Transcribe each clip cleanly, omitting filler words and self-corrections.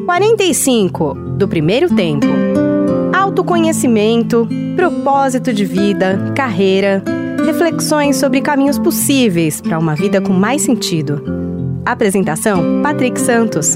45 do primeiro tempo. Autoconhecimento, propósito de vida, carreira, reflexões sobre caminhos possíveis para uma vida com mais sentido. Apresentação: Patrick Santos.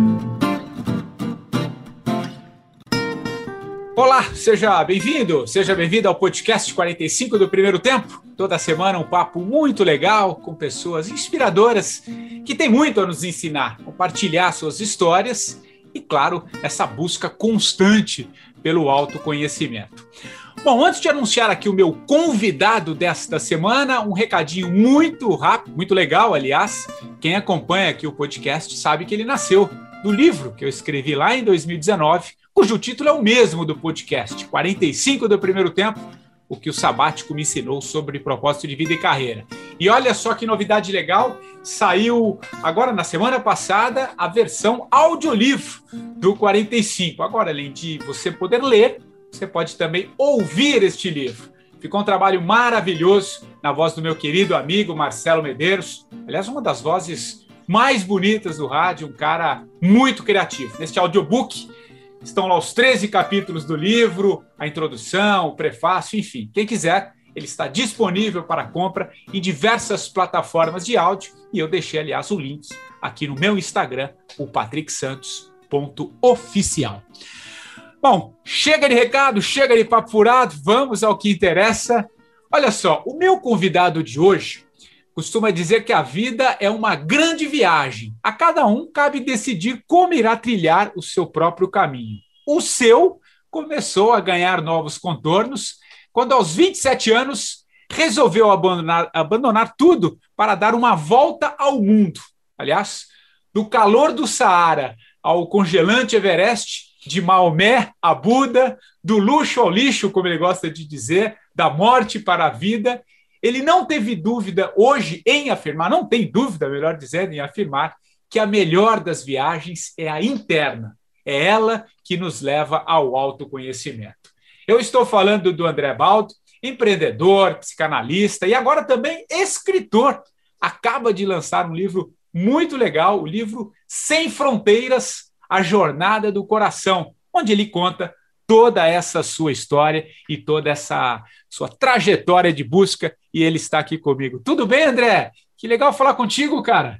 Olá, seja bem-vindo ao podcast 45 do primeiro tempo. Toda semana um papo muito legal com pessoas inspiradoras que têm muito a nos ensinar, compartilhar suas histórias e, claro, essa busca constante pelo autoconhecimento. Bom, antes de anunciar aqui o meu convidado desta semana, um recadinho muito rápido, muito legal, aliás. Quem acompanha aqui o podcast sabe que ele nasceu do livro que eu escrevi lá em 2019, cujo título é o mesmo do podcast, 45 do primeiro tempo, o que o sabático me ensinou sobre propósito de vida e carreira. E olha só que novidade legal, saiu agora na semana passada a versão audiolivro do 45. Agora, além de você poder ler, você pode também ouvir este livro. Ficou um trabalho maravilhoso na voz do meu querido amigo Marcelo Medeiros, aliás, uma das vozes mais bonitas do rádio, um cara muito criativo. Neste audiobook estão lá os 13 capítulos do livro, a introdução, o prefácio, enfim. Quem quiser, ele está disponível para compra em diversas plataformas de áudio e eu deixei, aliás, o link aqui no meu Instagram, o patricksantos.oficial. Bom, chega de recado, chega de papo furado, vamos ao que interessa. Olha só, o meu convidado de hoje costuma dizer que a vida é uma grande viagem. A cada um cabe decidir como irá trilhar o seu próprio caminho. O seu começou a ganhar novos contornos quando, aos 27 anos, resolveu abandonar tudo para dar uma volta ao mundo. Aliás, do calor do Saara ao congelante Everest, de Maomé a Buda, do luxo ao lixo, como ele gosta de dizer, da morte para a vida. Ele não teve dúvida hoje em afirmar, não tem dúvida, melhor dizendo, em afirmar que a melhor das viagens é a interna. É ela que nos leva ao autoconhecimento. Eu estou falando do André Baldo, empreendedor, psicanalista e agora também escritor. Acaba de lançar um livro muito legal, o livro Sem Fronteiras, A Jornada do Coração, onde ele conta toda essa sua história e toda essa sua trajetória de busca, e ele está aqui comigo. Tudo bem, André? Que legal falar contigo, cara.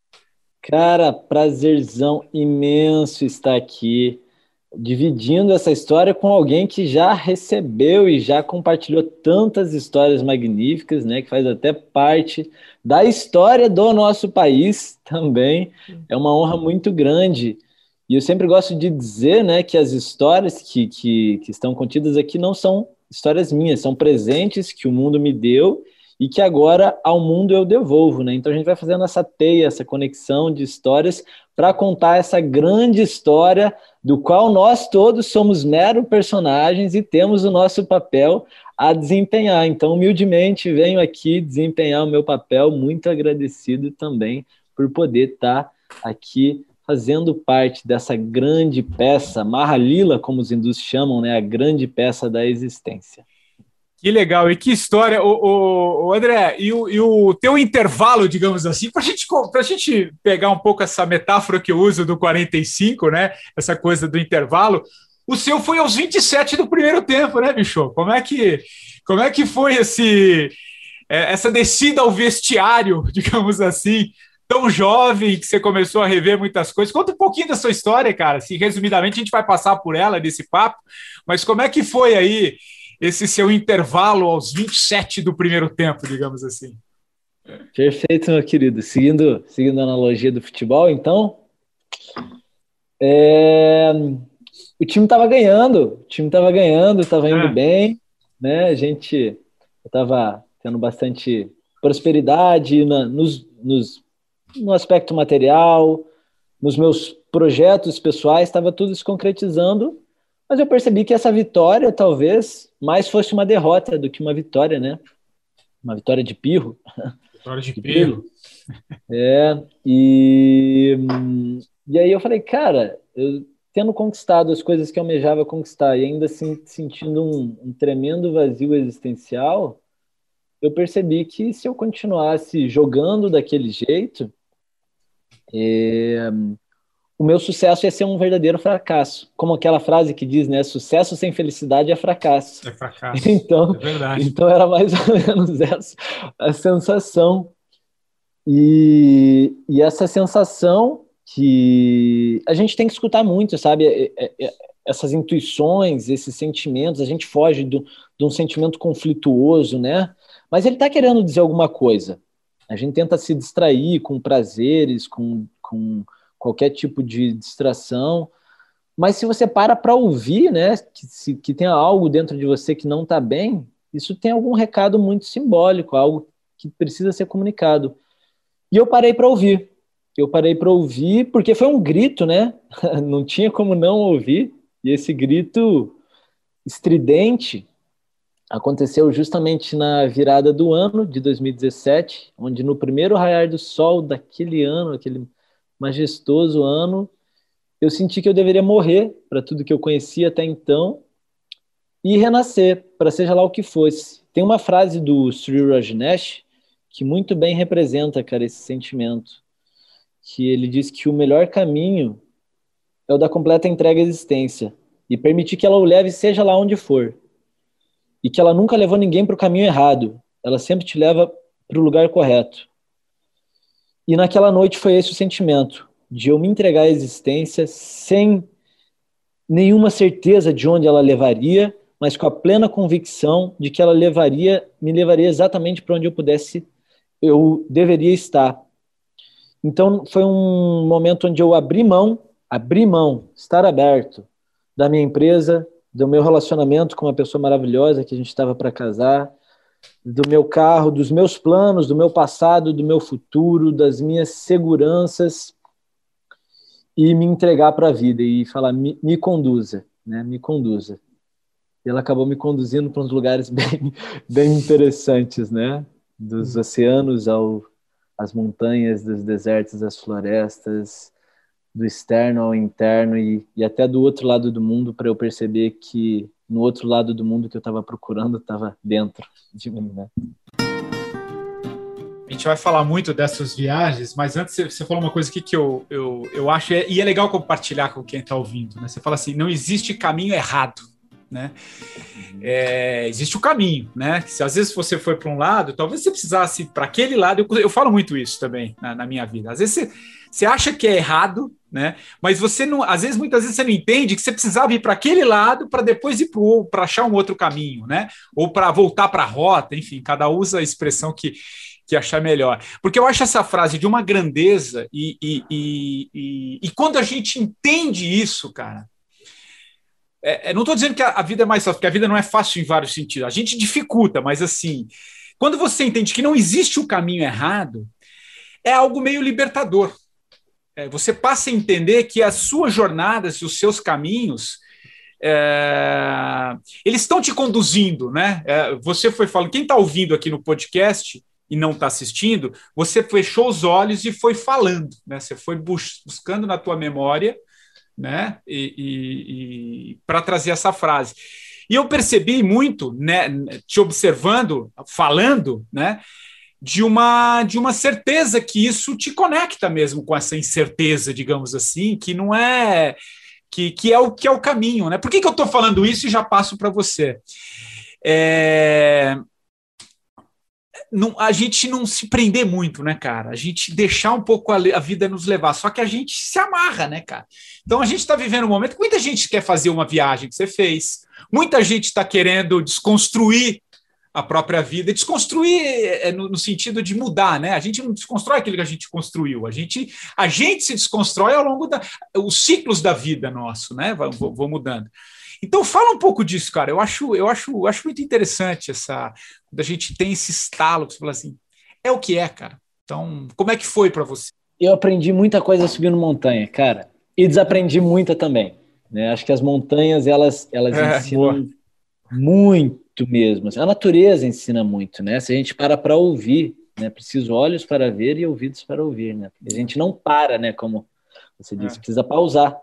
Cara, prazerzão imenso estar aqui, dividindo essa história com alguém que já recebeu e já compartilhou tantas histórias magníficas, né, que faz até parte da história do nosso país também. É uma honra muito grande. E eu sempre gosto de dizer, né, que as histórias que estão contidas aqui não são histórias minhas, são presentes que o mundo me deu e que agora ao mundo eu devolvo, né? Então a gente vai fazendo essa teia, essa conexão de histórias para contar essa grande história do qual nós todos somos meros personagens e temos o nosso papel a desempenhar. Então, humildemente, venho aqui desempenhar o meu papel, muito agradecido também por poder estar aqui fazendo parte dessa grande peça, Mahalila, como os hindus chamam, né? A grande peça da existência. Que legal, e que história, o André, e o teu intervalo, digamos assim, para a gente pegar um pouco essa metáfora que eu uso do 45, né? Essa coisa do intervalo, o seu foi aos 27 do primeiro tempo, né, bicho? Como é que foi essa descida ao vestiário, digamos assim, tão jovem, que você começou a rever muitas coisas? Conta um pouquinho da sua história, cara. Assim, resumidamente, a gente vai passar por ela nesse papo, mas como é que foi aí esse seu intervalo aos 27 do primeiro tempo, digamos assim? Perfeito, meu querido. Seguindo a analogia do futebol, então, o time estava ganhando, estava indo bem, né? Eu estava tendo bastante prosperidade no aspecto material, nos meus projetos pessoais, estava tudo se concretizando, mas eu percebi que essa vitória talvez mais fosse uma derrota do que uma vitória, né? Uma vitória de pirro. Vitória de pirro. E aí eu falei, cara, eu tendo conquistado as coisas que eu almejava conquistar e ainda assim sentindo um tremendo vazio existencial, eu percebi que se eu continuasse jogando daquele jeito, o meu sucesso ia ser um verdadeiro fracasso. Como aquela frase que diz, né? Sucesso sem felicidade é fracasso. É fracasso. Então, é verdade. Então era mais ou menos essa a sensação. E essa sensação que a gente tem que escutar muito, sabe? Essas intuições, esses sentimentos, a gente foge de um sentimento conflituoso, né? Mas ele está querendo dizer alguma coisa. A gente tenta se distrair com prazeres, com qualquer tipo de distração, mas se você para ouvir, né, que tem algo dentro de você que não está bem, isso tem algum recado muito simbólico, algo que precisa ser comunicado. E eu parei para ouvir. Eu parei para ouvir porque foi um grito, né? Não tinha como não ouvir. E esse grito estridente aconteceu justamente na virada do ano de 2017, onde no primeiro raiar do sol daquele ano, aquele majestoso ano, eu senti que eu deveria morrer para tudo que eu conhecia até então e renascer, para seja lá o que fosse. Tem uma frase do Sri Rajneesh que muito bem representa, cara, esse sentimento, que ele diz que o melhor caminho é o da completa entrega à existência e permitir que ela o leve seja lá onde for. E que ela nunca levou ninguém para o caminho errado, ela sempre te leva para o lugar correto. E naquela noite foi esse o sentimento, de eu me entregar à existência sem nenhuma certeza de onde ela levaria, mas com a plena convicção de que ela me levaria exatamente para onde eu deveria estar. Então foi um momento onde eu abri mão, estar aberto da minha empresa, do meu relacionamento com uma pessoa maravilhosa que a gente estava para casar, do meu carro, dos meus planos, do meu passado, do meu futuro, das minhas seguranças, e me entregar para a vida e falar, me conduza, né? Me conduza. E ela acabou me conduzindo para uns lugares bem interessantes, né? Dos oceanos às montanhas, dos desertos, às florestas, do externo ao interno e até do outro lado do mundo, para eu perceber que no outro lado do mundo que eu estava procurando estava dentro de mim, né? A gente vai falar muito dessas viagens, mas antes você falou uma coisa aqui que eu acho, e é legal compartilhar com quem está ouvindo, né? Você fala assim, não existe caminho errado, né? Existe o caminho, né? Se às vezes você foi para um lado, talvez você precisasse ir para aquele lado. Eu falo muito isso também na minha vida. Às vezes você acha que é errado, né? Mas você não, muitas vezes você não entende que você precisava ir para aquele lado para depois ir para achar um outro caminho, né? Ou para voltar para a rota, enfim, cada um usa a expressão que achar melhor. Porque eu acho essa frase de uma grandeza e quando a gente entende isso, cara, não estou dizendo que a vida é mais fácil, porque a vida não é fácil em vários sentidos. A gente dificulta, mas assim, quando você entende que não existe o caminho errado, é algo meio libertador. Você passa a entender que as suas jornadas e os seus caminhos, eles estão te conduzindo, né? Você foi falando, quem está ouvindo aqui no podcast e não está assistindo, você fechou os olhos e foi falando, né? Você foi buscando na tua memória, né? E para trazer essa frase. E eu percebi muito, né, te observando, falando, né, de uma certeza que isso te conecta mesmo com essa incerteza, digamos assim, que não é que é o caminho, né? Por que eu estou falando isso e já passo para você? A gente não se prender muito, né, cara? A gente deixar um pouco a vida nos levar, só que a gente se amarra, né, cara? Então a gente está vivendo um momento que muita gente quer fazer uma viagem que você fez, muita gente está querendo desconstruir a própria vida, desconstruir no sentido de mudar, né? A gente não desconstrói aquilo que a gente construiu, a gente se desconstrói ao longo os ciclos da vida nosso, né? Vão mudando. Então fala um pouco disso, cara. Eu acho muito interessante quando a gente tem esse estalo que você fala assim, é o que é, cara. Então, como é que foi para você? Eu aprendi muita coisa subindo montanha, cara, e desaprendi muita também, né? Acho que as montanhas elas ensinam muito mesmo. A natureza ensina muito, né? Se a gente para ouvir, né? Preciso olhos para ver e ouvidos para ouvir, né? Porque a gente não para, né? Como você disse, precisa pausar.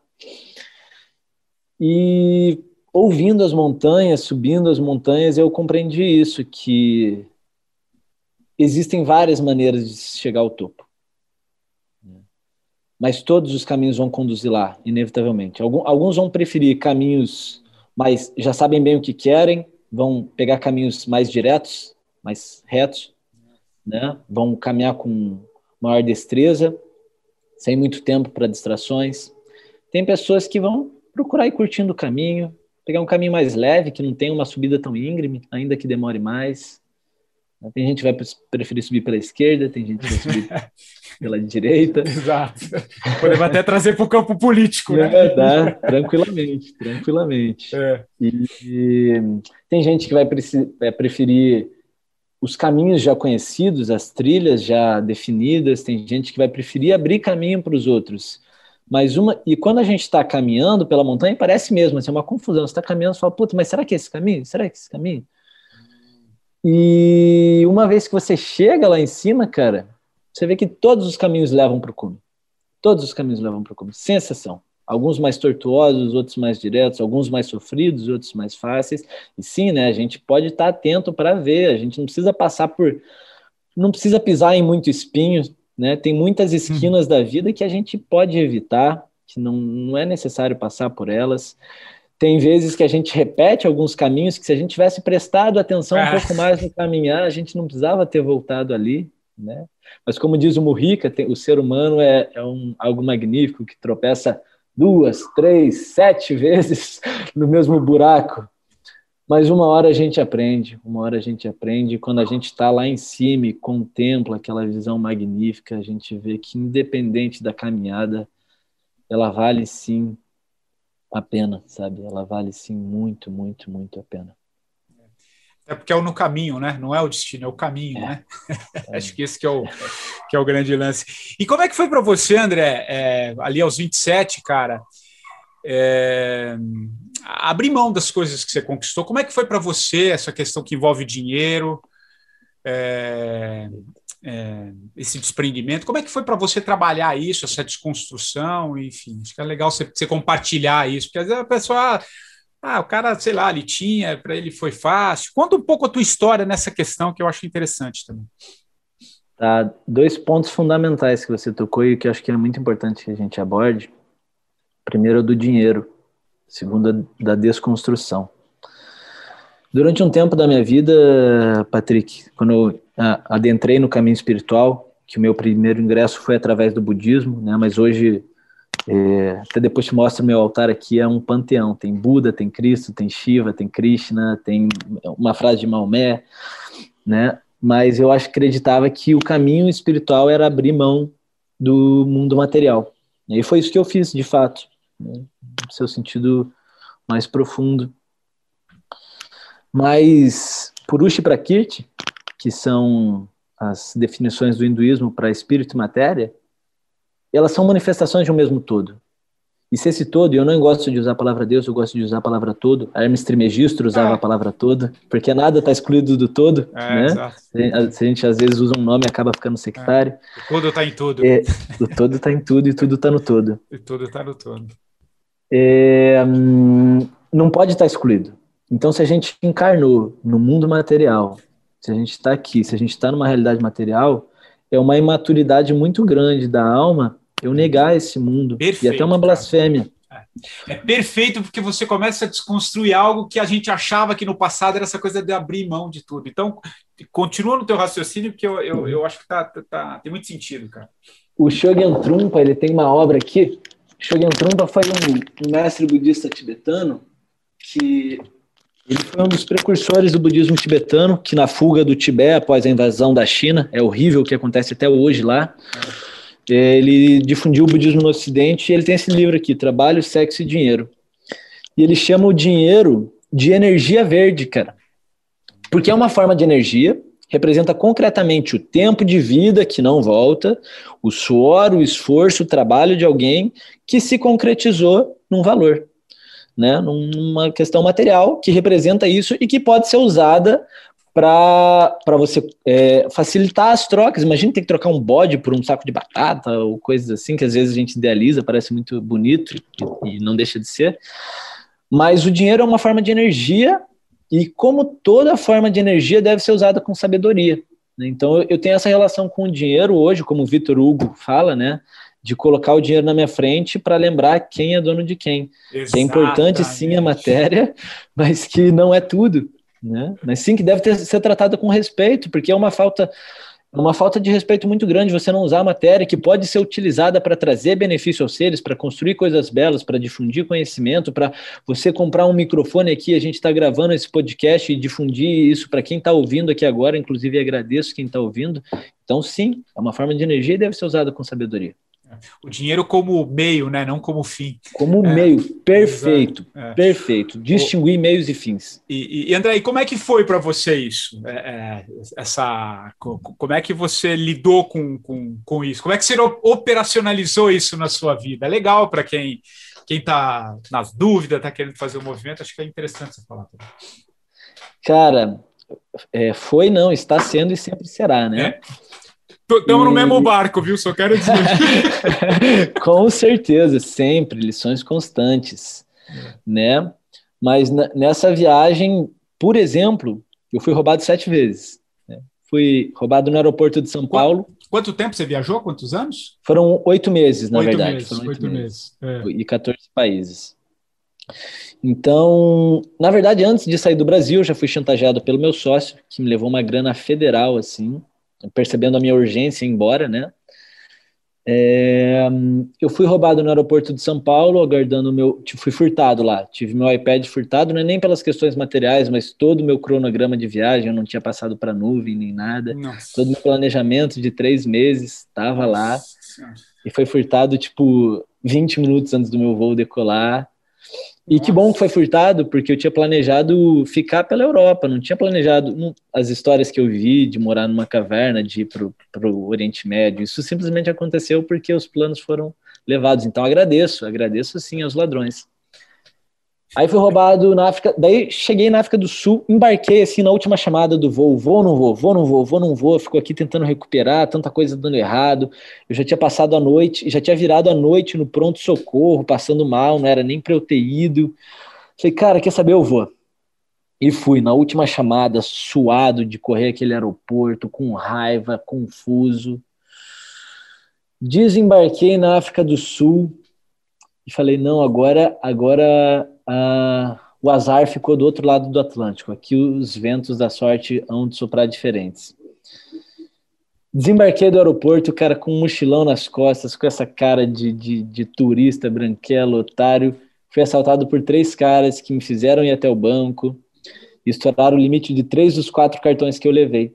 E ouvindo as montanhas, subindo as montanhas, eu compreendi isso, que existem várias maneiras de chegar ao topo. mas todos os caminhos vão conduzir lá, inevitavelmente. Alguns vão preferir caminhos, mas já sabem bem o que querem, vão pegar caminhos mais diretos, mais retos, né? Vão caminhar com maior destreza, sem muito tempo para distrações. Tem pessoas que vão procurar ir curtindo o caminho, pegar um caminho mais leve, que não tem uma subida tão íngreme, ainda que demore mais. Tem gente que vai preferir subir pela esquerda, tem gente que vai subir pela direita. Exato. Podemos até trazer para o campo político, né? Dá, tranquilamente. E tem gente que vai preferir os caminhos já conhecidos, as trilhas já definidas, tem gente que vai preferir abrir caminho para os outros. E quando a gente está caminhando pela montanha, parece mesmo, assim, é uma confusão. Você está caminhando e fala, puta, mas será que é esse caminho? Será que é esse caminho? E uma vez que você chega lá em cima, cara, você vê que todos os caminhos levam para o cume. Todos os caminhos levam para o cume, sem exceção. Alguns mais tortuosos, outros mais diretos, alguns mais sofridos, outros mais fáceis. E sim, né, a gente pode estar atento para ver, a gente não precisa não precisa pisar em muito espinho, né? Tem muitas esquinas da vida que a gente pode evitar, que não é necessário passar por elas. Tem vezes que a gente repete alguns caminhos que se a gente tivesse prestado atenção um pouco mais no caminhar, a gente não precisava ter voltado ali, né? Mas como diz o Mujica, o ser humano é algo magnífico que tropeça 2, 3, 7 vezes no mesmo buraco. Mas uma hora a gente aprende, e quando a gente está lá em cima e contempla aquela visão magnífica, a gente vê que independente da caminhada, ela vale sim a pena, sabe? Ela vale sim muito, muito, muito a pena. É porque é no caminho, né? Não é o destino, é o caminho, né? Acho que esse que é o grande lance. E como é que foi para você, André, ali aos 27, cara, abrir mão das coisas que você conquistou? Como é que foi para você essa questão que envolve dinheiro, esse desprendimento? Como é que foi para você trabalhar isso, essa desconstrução? Enfim, acho que é legal você compartilhar isso, porque às vezes a pessoa... o cara, sei lá, ele tinha, para ele foi fácil. Conta um pouco a tua história nessa questão, que eu acho interessante também. Tá, 2 pontos fundamentais que você tocou e que eu acho que é muito importante que a gente aborde. Primeiro, do dinheiro. Segundo, da desconstrução. Durante um tempo da minha vida, Patrick, quando eu adentrei no caminho espiritual, que o meu primeiro ingresso foi através do budismo, né? Mas hoje... até depois te mostro o meu altar aqui, é um panteão, tem Buda, tem Cristo, tem Shiva, tem Krishna, tem uma frase de Maomé, né? Mas eu acreditava que o caminho espiritual era abrir mão do mundo material, e foi isso que eu fiz de fato, né? No seu sentido mais profundo. Mas Purusha e Prakriti, que são as definições do hinduísmo para espírito e matéria, elas são manifestações de um mesmo todo. E se esse todo, e eu não gosto de usar a palavra Deus, eu gosto de usar a palavra todo. Hermes Trismegisto usava a palavra todo, porque nada está excluído do todo, né? Exato. Se a gente às vezes usa um nome, acaba ficando sectário. O todo está em tudo. O todo está em tudo e tudo está no todo. E tudo está no todo. Não pode estar excluído. Então, se a gente encarnou no mundo material, se a gente está aqui, se a gente está numa realidade material, é uma imaturidade muito grande da alma eu negar esse mundo. Perfeito, e até uma blasfêmia. É perfeito, porque você começa a desconstruir algo que a gente achava que no passado era essa coisa de abrir mão de tudo. Então, continua no teu raciocínio, porque eu acho que tem muito sentido, cara. O Shogyen Trungpa, ele tem uma obra aqui. Shogyen Trungpa foi um mestre budista tibetano que... Ele foi um dos precursores do budismo tibetano, que na fuga do Tibete após a invasão da China, é horrível o que acontece até hoje lá, ele difundiu o budismo no Ocidente e ele tem esse livro aqui, Trabalho, Sexo e Dinheiro. E ele chama o dinheiro de energia verde, cara. Porque é uma forma de energia, representa concretamente o tempo de vida que não volta, o suor, o esforço, o trabalho de alguém que se concretizou num valor, né, numa questão material que representa isso e que pode ser usada para você facilitar as trocas. Imagina ter que trocar um bode por um saco de batata ou coisas assim, que às vezes a gente idealiza, parece muito bonito e não deixa de ser. Mas o dinheiro é uma forma de energia e, como toda forma de energia, deve ser usada com sabedoria, né? Então eu tenho essa relação com o dinheiro hoje, como o Victor Hugo fala, né, de colocar o dinheiro na minha frente para lembrar quem é dono de quem. Exatamente. Que é importante sim a matéria, mas que não é tudo, né? Mas sim que deve ser tratada com respeito, porque é uma falta de respeito muito grande você não usar a matéria que pode ser utilizada para trazer benefício aos seres, para construir coisas belas, para difundir conhecimento, para você comprar um microfone aqui, a gente está gravando esse podcast e difundir isso para quem está ouvindo aqui agora, inclusive agradeço quem está ouvindo. Então sim, é uma forma de energia e deve ser usada com sabedoria. O dinheiro como meio, né? Não como fim. Como meio, perfeito, perfeito. Distinguir meios e fins. E André, como é que foi para você isso? Como é que você lidou com isso? Como é que você operacionalizou isso na sua vida? É legal para quem está nas dúvidas, está querendo fazer o movimento, acho que é interessante você falar também. Cara, foi não, está sendo e sempre será, né? Estamos no mesmo barco, viu? Só quero dizer. Com certeza, sempre, lições constantes, né? Mas nessa viagem, por exemplo, eu fui roubado 7 vezes. Né? Fui roubado no aeroporto de São Paulo. Quanto tempo você viajou? Quantos anos? Foram 8 meses, na 8 verdade. Meses, foram 8 meses. E 14 países. Então, na verdade, antes de sair do Brasil, eu já fui chantageado pelo meu sócio, que me levou uma grana federal, assim, percebendo a minha urgência em ir embora, né? Eu fui roubado no aeroporto de São Paulo, aguardando fui furtado lá, tive meu iPad furtado, não é nem pelas questões materiais, mas todo o meu cronograma de viagem, eu não tinha passado para nuvem nem nada. Nossa. Todo o meu planejamento de 3 meses estava lá, e foi furtado 20 minutos antes do meu voo decolar. E que bom que foi furtado, porque eu tinha planejado ficar pela Europa, não tinha planejado as histórias que eu vi de morar numa caverna, de ir para o Oriente Médio. Isso simplesmente aconteceu porque os planos foram levados. Então agradeço sim aos ladrões. Aí fui roubado na África, daí cheguei na África do Sul, embarquei assim na última chamada do voo, vou ou não vou, fico aqui tentando recuperar, tanta coisa dando errado, eu já tinha passado a noite, já tinha virado a noite no pronto-socorro, passando mal, não era nem pra eu ter ido, falei, cara, quer saber, eu vou. E fui, na última chamada, suado de correr aquele aeroporto, com raiva, confuso, desembarquei na África do Sul, e falei, não, agora o azar ficou do outro lado do Atlântico. Aqui os ventos da sorte hão de soprar diferentes. Desembarquei do aeroporto, cara, com um mochilão nas costas, com essa cara de turista, branquelo, otário. Fui assaltado por 3 caras que me fizeram ir até o banco e estouraram o limite de 3 dos 4 cartões que eu levei.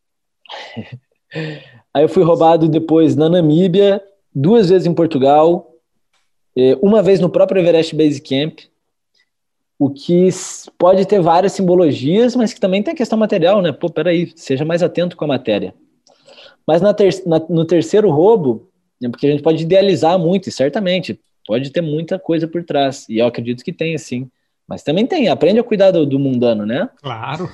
Aí eu fui roubado depois na Namíbia, 2 vezes em Portugal, uma vez no próprio Everest Base Camp, o que pode ter várias simbologias, mas que também tem a questão material, né? Pô, peraí, seja mais atento com a matéria. Mas no terceiro roubo, porque a gente pode idealizar muito, e certamente pode ter muita coisa por trás, e eu acredito que tem, sim. Mas também tem, aprende a cuidar do mundano, né? Claro.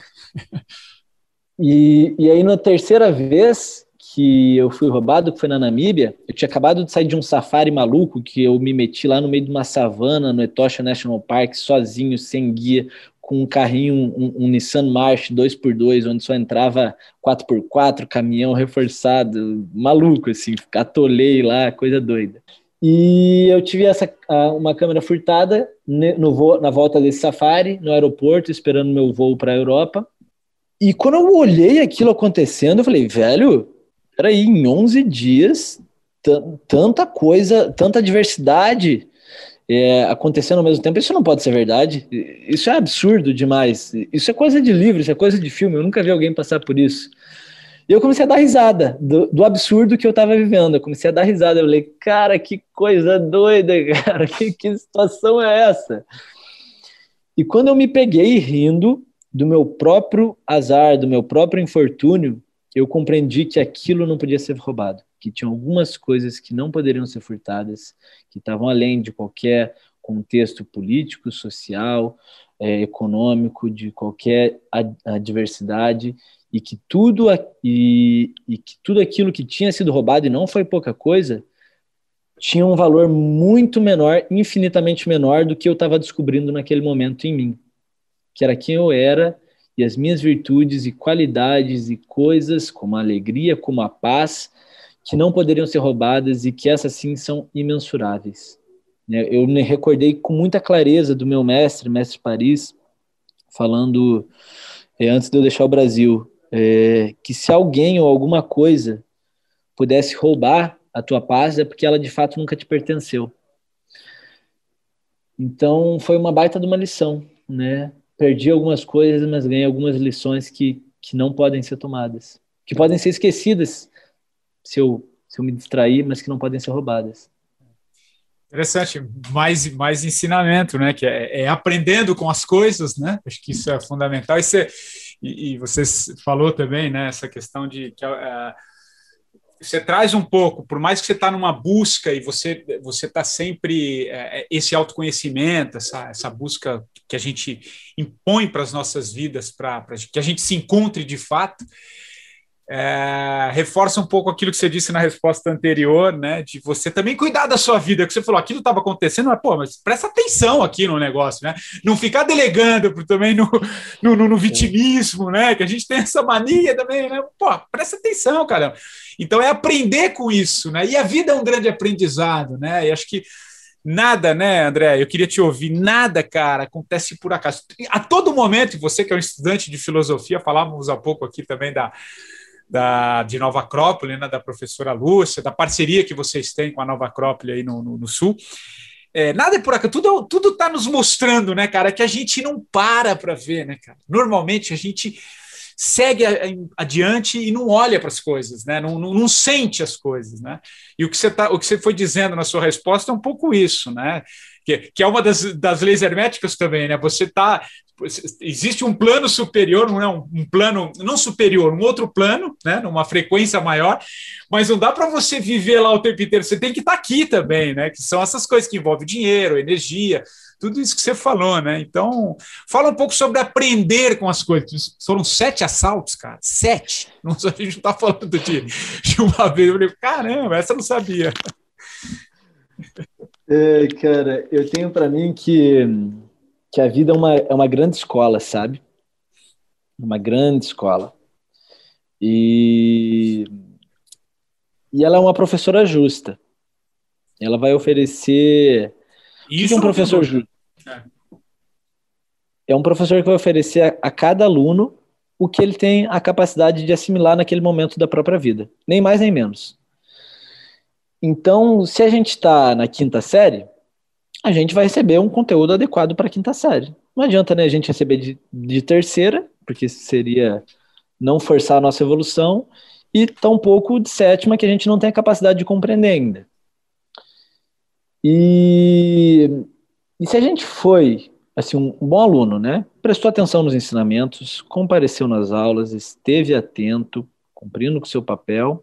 E aí, na terceira vez que eu fui roubado, que foi na Namíbia, eu tinha acabado de sair de um safari maluco, que eu me meti lá no meio de uma savana, no Etosha National Park, sozinho, sem guia, com um carrinho, um Nissan March 2x2, onde só entrava 4x4, caminhão reforçado, maluco, assim, atolei lá, coisa doida. E eu tive uma câmera furtada na volta desse safari, no aeroporto, esperando meu voo para a Europa. E quando eu olhei aquilo acontecendo, eu falei, velho, peraí, em 11 dias, tanta coisa, tanta diversidade acontecendo ao mesmo tempo, isso não pode ser verdade, isso é absurdo demais, isso é coisa de livro, isso é coisa de filme, eu nunca vi alguém passar por isso. E eu comecei a dar risada do absurdo que eu estava vivendo, eu comecei a dar risada, eu falei, cara, que coisa doida, cara, que situação é essa? E quando eu me peguei rindo do meu próprio azar, do meu próprio infortúnio, eu compreendi que aquilo não podia ser roubado, que tinha algumas coisas que não poderiam ser furtadas, que estavam além de qualquer contexto político, social, econômico, de qualquer adversidade, e que tudo aquilo que tinha sido roubado, e não foi pouca coisa, tinha um valor muito menor, infinitamente menor do que eu estava descobrindo naquele momento em mim, que era quem eu era, e as minhas virtudes e qualidades e coisas como a alegria, como a paz, que não poderiam ser roubadas e que essas sim são imensuráveis. Eu me recordei com muita clareza do meu mestre Paris, falando, antes de eu deixar o Brasil, que se alguém ou alguma coisa pudesse roubar a tua paz, é porque ela de fato nunca te pertenceu. Então foi uma baita de uma lição, né? Perdi algumas coisas, mas ganhei algumas lições que não podem ser tomadas, que podem ser esquecidas se eu me distrair, mas que não podem ser roubadas. Interessante, mais ensinamento, né? Que é aprendendo com as coisas, né? Acho que isso é fundamental. E você falou também, né? Essa questão de que você traz um pouco, por mais que você está numa busca e você está sempre esse autoconhecimento, essa busca que a gente impõe para as nossas vidas, para que a gente se encontre de fato. Reforça um pouco aquilo que você disse na resposta anterior, né? De você também cuidar da sua vida, que você falou, aquilo estava acontecendo, mas presta atenção aqui no negócio, né? Não ficar delegando também no vitimismo, né? Que a gente tem essa mania também, né? Presta atenção, cara. Então é aprender com isso, né? E a vida é um grande aprendizado, né? E acho que nada, né, André? Eu queria te ouvir. Nada, cara, acontece por acaso. A todo momento, e você que é um estudante de filosofia, falávamos há pouco aqui também de Nova Acrópole, né, da professora Lúcia, da parceria que vocês têm com a Nova Acrópole aí no Sul. Nada é por acaso, tudo está nos mostrando, né, cara, que a gente não para ver, né, cara. Normalmente a gente segue adiante e não olha para as coisas, né, não sente as coisas, né. E o que você foi dizendo na sua resposta é um pouco isso, né, que é uma das leis herméticas também, né. Existe um plano superior, não é um plano não superior, um outro plano, né, numa frequência maior, mas não dá para você viver lá o tempo inteiro, você tem que estar aqui também, né, que são essas coisas que envolvem dinheiro, energia, tudo isso que você falou, né. Então, fala um pouco sobre aprender com as coisas. Foram 7 assaltos, cara, 7. A gente não está falando de uma vez. Eu falei, caramba, essa eu não sabia. Cara, eu tenho para mim que a vida é uma grande escola, sabe? Uma grande escola. E ela é uma professora justa. Ela vai oferecer... Isso é um professor justo? É um professor que vai oferecer a cada aluno o que ele tem a capacidade de assimilar naquele momento da própria vida. Nem mais nem menos. Então, se a gente está na 5ª série, a gente vai receber um conteúdo adequado para a 5ª série. Não adianta, né, a gente receber de 3ª, porque seria não forçar a nossa evolução, e tampouco de 7ª, que a gente não tem a capacidade de compreender ainda. E se a gente foi assim, um bom aluno, né, prestou atenção nos ensinamentos, compareceu nas aulas, esteve atento, cumprindo com o seu papel,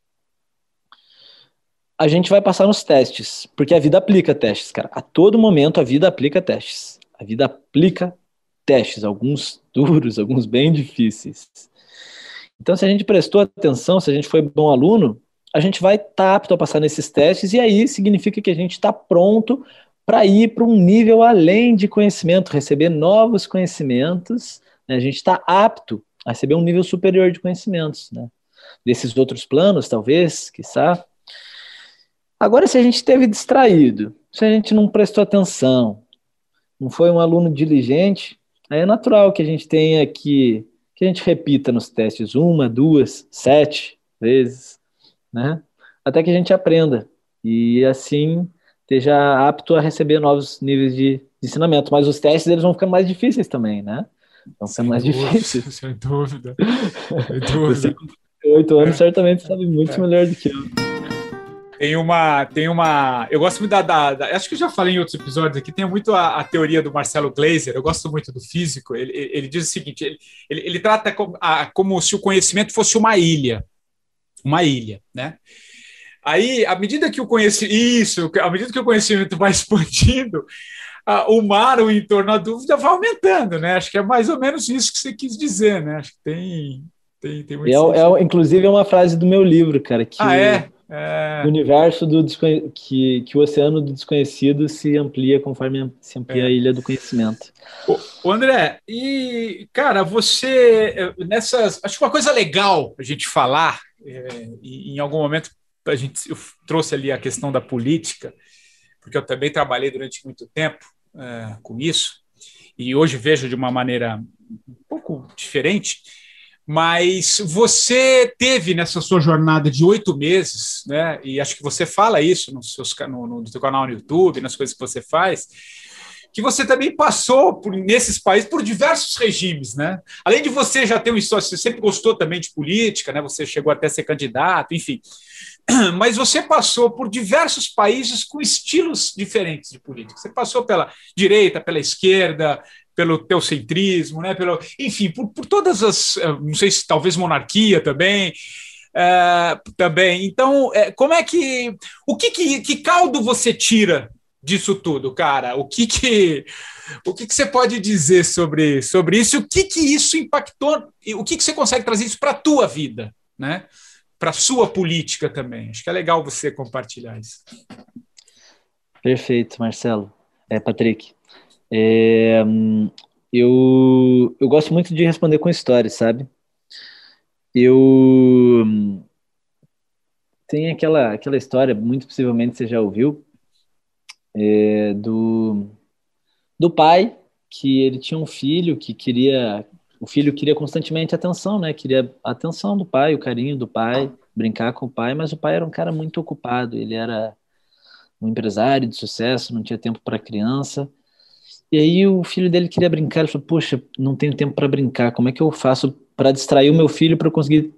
a gente vai passar nos testes, porque a vida aplica testes, cara. A todo momento a vida aplica testes. A vida aplica testes, alguns duros, alguns bem difíceis. Então, se a gente prestou atenção, se a gente foi bom aluno, a gente vai estar apto a passar nesses testes, e aí significa que a gente está pronto para ir para um nível além de conhecimento, receber novos conhecimentos, né? A gente está apto a receber um nível superior de conhecimentos, né? Desses outros planos, talvez, quiçá. Agora, se a gente esteve distraído, se a gente não prestou atenção, não foi um aluno diligente, aí é natural que a gente tenha que a gente repita nos testes 1, 2, 7 vezes, né? Até que a gente aprenda e assim esteja apto a receber novos níveis de ensinamento. Mas os testes eles vão ficando mais difíceis também, né? Vão ficando mais difíceis. Sem dúvida. Sem dúvida. Você com 8 anos certamente sabe muito melhor do que eu. Tem uma. Eu gosto muito acho que eu já falei em outros episódios aqui, tem muito a teoria do Marcelo Gleiser, eu gosto muito do físico. Ele diz o seguinte: ele trata como se o conhecimento fosse uma ilha. Uma ilha, né? Aí, à medida que o conhecimento vai expandindo, o mar, o entorno da dúvida vai aumentando, né? Acho que é mais ou menos isso que você quis dizer, né? Acho que tem muito inclusive, é uma frase do meu livro, cara, que o universo que o oceano do desconhecido se amplia conforme se amplia a ilha do conhecimento. Ô André, e, cara, você, acho que uma coisa legal a gente falar, e em algum momento eu trouxe ali a questão da política, porque eu também trabalhei durante muito tempo com isso, e hoje vejo de uma maneira um pouco diferente, mas você teve nessa sua jornada de 8 meses, né? E acho que você fala isso no seu canal no YouTube, nas coisas que você faz, que você também passou nesses países por diversos regimes, né? Além de você já ter uma história, você sempre gostou também de política, né? Você chegou até a ser candidato, enfim. Mas você passou por diversos países com estilos diferentes de política. Você passou pela direita, pela esquerda, pelo teocentrismo, né? Enfim, por todas as, não sei se talvez monarquia também, também. Então, como é que caldo você tira disso tudo, cara? O que você pode dizer sobre isso? O que isso impactou? O que você consegue trazer isso para a tua vida, né? Para a sua política também. Acho que é legal você compartilhar isso. Perfeito, Marcelo. Patrick. Eu gosto muito de responder com histórias, sabe? Tem aquela história, muito possivelmente você já ouviu, do pai, que ele tinha um filho o filho queria constantemente atenção, né? Queria a atenção do pai, o carinho do pai, brincar com o pai, mas o pai era um cara muito ocupado, ele era um empresário de sucesso, não tinha tempo para criança. E aí o filho dele queria brincar, ele falou, poxa, não tenho tempo para brincar, como é que eu faço para distrair o meu filho para eu conseguir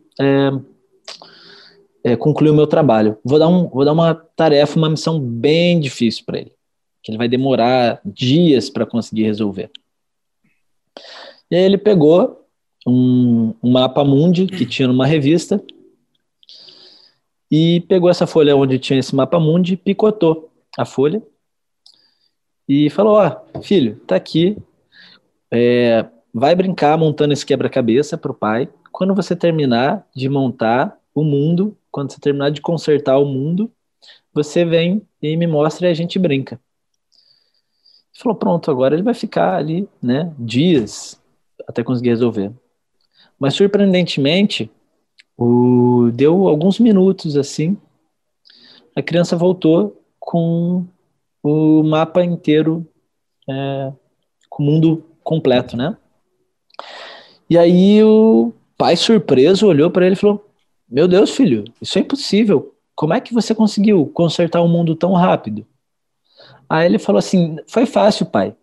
concluir o meu trabalho? Vou dar uma tarefa, uma missão bem difícil para ele, que ele vai demorar dias para conseguir resolver. E aí ele pegou um mapa mundi que tinha numa revista e pegou essa folha onde tinha esse mapa mundi, picotou a folha e falou, filho, tá aqui, vai brincar montando esse quebra-cabeça pro pai. Quando você terminar de montar o mundo, quando você terminar de consertar o mundo, você vem e me mostra e a gente brinca. Ele falou, pronto, agora ele vai ficar ali, né, dias até conseguir resolver. Mas, surpreendentemente, deu alguns minutos, assim, a criança voltou com o mapa inteiro, com o mundo completo, né? E aí o pai, surpreso, olhou para ele e falou, meu Deus, filho, isso é impossível. Como é que você conseguiu consertar o mundo tão rápido? Aí ele falou assim, foi fácil, pai.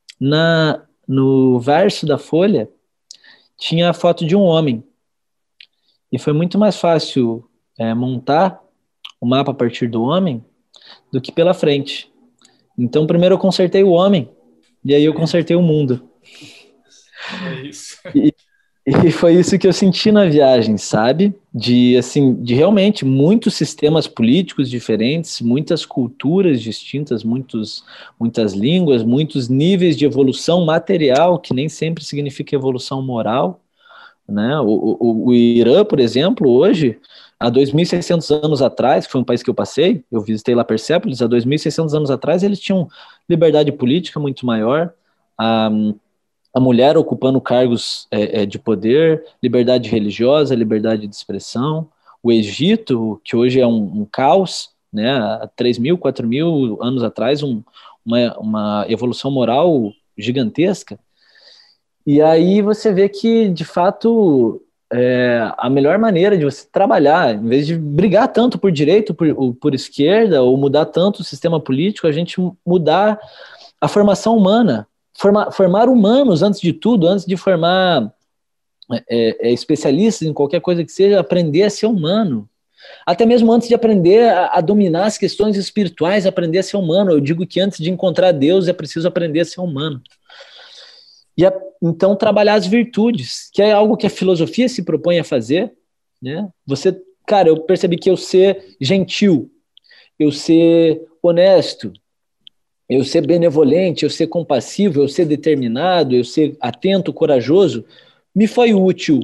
No verso da folha tinha a foto de um homem. E foi muito mais fácil montar o mapa a partir do homem do que pela frente. Então, primeiro eu consertei o homem, e aí eu consertei o mundo. É isso. E foi isso que eu senti na viagem, sabe? De realmente muitos sistemas políticos diferentes, muitas culturas distintas, muitas línguas, muitos níveis de evolução material, que nem sempre significa evolução moral, né? O Irã, por exemplo, hoje, há 2.600 anos atrás, que foi um país que eu visitei lá Persépolis, há 2.600 anos atrás eles tinham liberdade política muito maior, a mulher ocupando cargos de poder, liberdade religiosa, liberdade de expressão. O Egito, que hoje é um caos, né? Há 3.000, 4.000 anos atrás, uma evolução moral gigantesca. E aí você vê que, de fato, a melhor maneira de você trabalhar, em vez de brigar tanto por direita ou por esquerda, ou mudar tanto o sistema político, a gente mudar a formação humana, formar humanos antes de tudo, antes de formar especialistas em qualquer coisa que seja, aprender a ser humano. Até mesmo antes de aprender a dominar as questões espirituais, aprender a ser humano. Eu digo que antes de encontrar Deus é preciso aprender a ser humano. Então, trabalhar as virtudes, que é algo que a filosofia se propõe a fazer, né? Cara, eu percebi que eu ser gentil, eu ser honesto, eu ser benevolente, eu ser compassivo, eu ser determinado, eu ser atento, corajoso, me foi útil